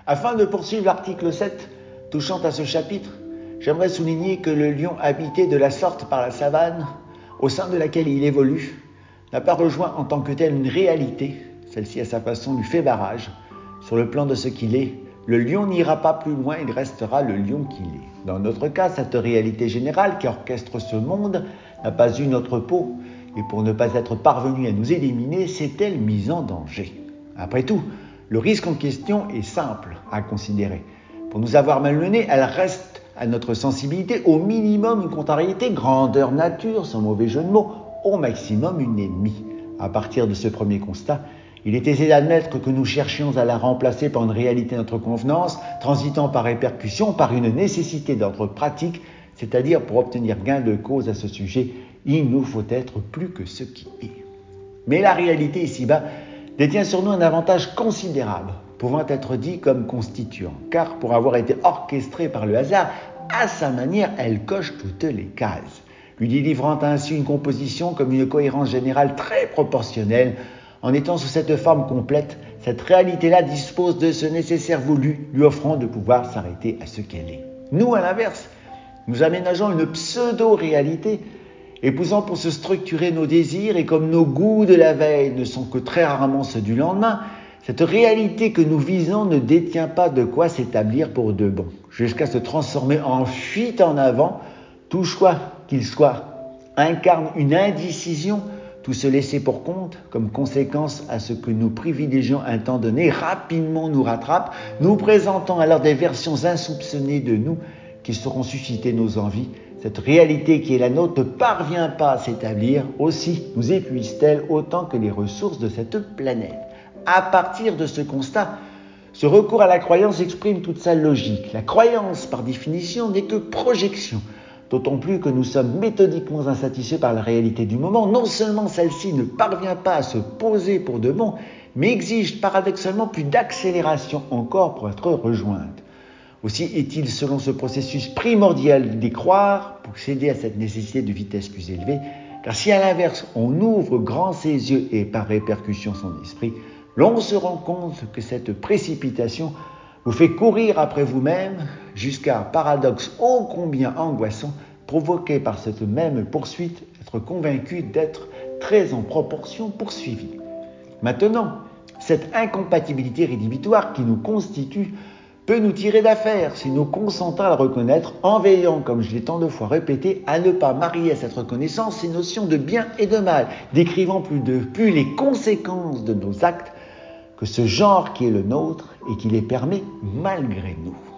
Afin de poursuivre l'article 7 touchant à ce chapitre, j'aimerais souligner que le lion habité de la sorte par la savane, au sein de laquelle il évolue, n'a pas rejoint en tant que tel une réalité, celle-ci à sa façon lui fait barrage. Sur le plan de ce qu'il est, le lion n'ira pas plus loin, il restera le lion qu'il est. Dans notre cas, cette réalité générale qui orchestre ce monde n'a pas eu notre peau, et pour ne pas être parvenue à nous éliminer, s'est-elle mise en danger. Après tout, le risque en question est simple à considérer. Pour nous avoir malmenés, elle reste à notre sensibilité au minimum une contrariété, grandeur nature, sans mauvais jeu de mots, au maximum une ennemie. À partir de ce premier constat, il est aisé d'admettre que nous cherchions à la remplacer par une réalité de notre convenance, transitant par répercussion, par une nécessité d'ordre pratique, c'est-à-dire pour obtenir gain de cause à ce sujet, il nous faut être plus que ce qui est. Mais la réalité ici-bas détient sur nous un avantage considérable, pouvant être dit comme constituant, car pour avoir été orchestrée par le hasard, à sa manière, elle coche toutes les cases, lui délivrant ainsi une composition comme une cohérence générale très proportionnelle. En étant sous cette forme complète, cette réalité-là dispose de ce nécessaire voulu, lui offrant de pouvoir s'arrêter à ce qu'elle est. Nous, à l'inverse, nous aménageons une pseudo-réalité, épousant pour se structurer nos désirs, et comme nos goûts de la veille ne sont que très rarement ceux du lendemain, cette réalité que nous visons ne détient pas de quoi s'établir pour de bon, jusqu'à se transformer en fuite en avant. Tout choix qu'il soit incarne une indécision, tout se laisser pour compte, comme conséquence à ce que nous privilégions un temps donné, rapidement nous rattrape, nous présentant alors des versions insoupçonnées de nous qui sauront susciter nos envies. Cette réalité qui est la nôtre ne parvient pas à s'établir, aussi nous épuise-t-elle autant que les ressources de cette planète. À partir de ce constat, ce recours à la croyance exprime toute sa logique. La croyance, par définition, n'est que projection. D'autant plus que nous sommes méthodiquement insatisfaits par la réalité du moment. Non seulement celle-ci ne parvient pas à se poser pour de bon, mais exige paradoxalement plus d'accélération encore pour être rejointe. Aussi est-il, selon ce processus primordial d'y croire, pour céder à cette nécessité de vitesse plus élevée, car si à l'inverse on ouvre grand ses yeux et par répercussion son esprit, l'on se rend compte que cette précipitation vous fait courir après vous-même jusqu'à un paradoxe ô combien angoissant, provoqué par cette même poursuite, être convaincu d'être très en proportion poursuivi. Maintenant, cette incompatibilité rédhibitoire qui nous constitue peut nous tirer d'affaire si nous consentons à le reconnaître, en veillant, comme je l'ai tant de fois répété, à ne pas marier à cette reconnaissance ces notions de bien et de mal, décrivant plus les conséquences de nos actes que ce genre qui est le nôtre et qui les permet malgré nous.